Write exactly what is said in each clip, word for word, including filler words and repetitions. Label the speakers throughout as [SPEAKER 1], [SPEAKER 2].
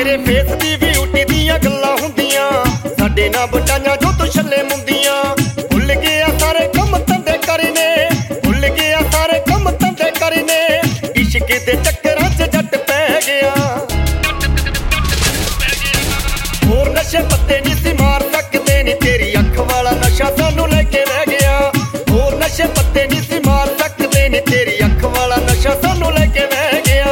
[SPEAKER 1] तेरे फेस दी ब्यूटी दियां गल्लां हुंदियां साडे नाल बटाइयां जो तू छल्ले मुंदियां भुल गया सारे कम धंधे करने भुल गया सारे कम धंधे करने इश्क दे चक्करां च जट पै गया होर नशे पत्ते नहीं सी मार सकदे नी तेरी अख वाला नशा सानू लेके रह गया होर नशे पत्ते नहीं सी मार सकदे नी तेरी अख वाला नशा सानू लेके रह गया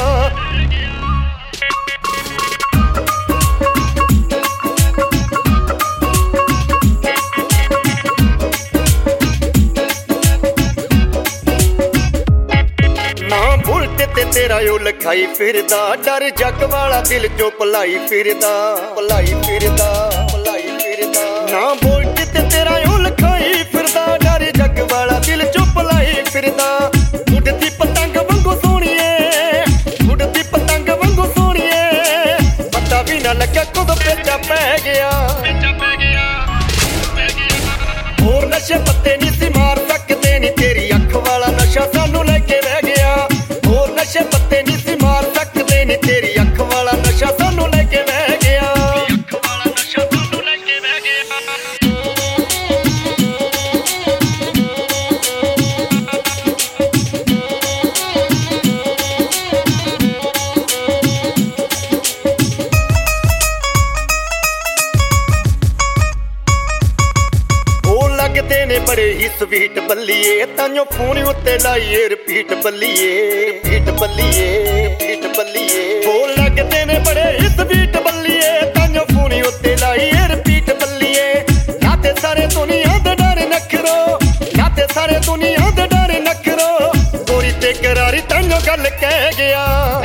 [SPEAKER 1] ते तेरा यो लिखाई फिरदा डर जग वाला दिल चो भलाई फिरदा भलाई फिरदा भलाई फिरदा ना बोल ते तेरा यो लिखाई फिरदा डर जग वाला दिल चो भलाई फिरदा उड़दी पतंग वांगू सोहणीए उड़दी पतंग वांगू सोहणीए पता भी ना लगा कद पेचा पै गया होर नशे पत्ते नहीं सी मार सकदे नी तेरी अख वाला नशा सानू लेके रह गया नशे पत्ते नहीं सी मार सकदे नी तेरी अख वाला नशा सानू लेके रह गया अख वाला नशा सानू लेके रह गया ओ लगदे ने बड़े ही स्वीट बल्लीए ताइयों फोन उत्ते लाइए रिपीट बल्लीए रिपीट बल्लीए रिपीट बल्लीए ओ लगदे ने बड़े ही स्वीट बल्लीए ताइयों फोन उत्ते लाइए रिपीट बल्लीए नाते सारे दुनिया दे डर नखरो नाते सारे दुनिया दे डर नखरो गोरी ते करारी ताइयों गल कह गया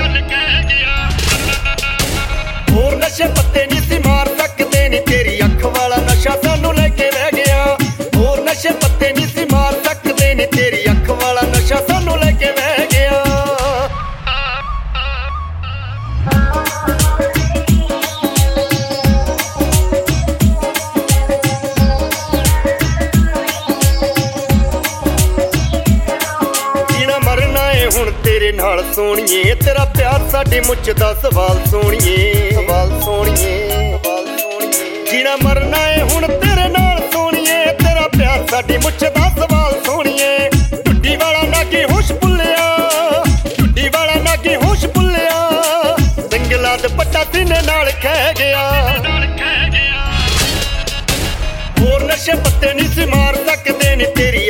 [SPEAKER 1] होर नशे पत्ते नहीं सी मार सकदे नी तेरी अख वाला नशा सानू लेके रह गया होर नशे पत्ते नहीं सी मार सकदे नी तेरी अख वाला नशा सानू लेके रह गया जीना मरना है हुण तेरे नाल सोहणीए तेरा प्यार साडे मुझ दा सवाल सोहणीए सवाल सोहणीए सवाल सोहणीए जीना मरना है हुण तेरे नाल सोहणीए तेरा प्यार साडे मुझ दा सवाल सोहणीए टुड्डी वाला नागी होश भुल्लिया टुड्डी वाला नागी होश भुल्लिया दंगला दुपट्टा सीने नाल खह गया होर नशे पत्ते नहीं सी मार सकदे नी तेरी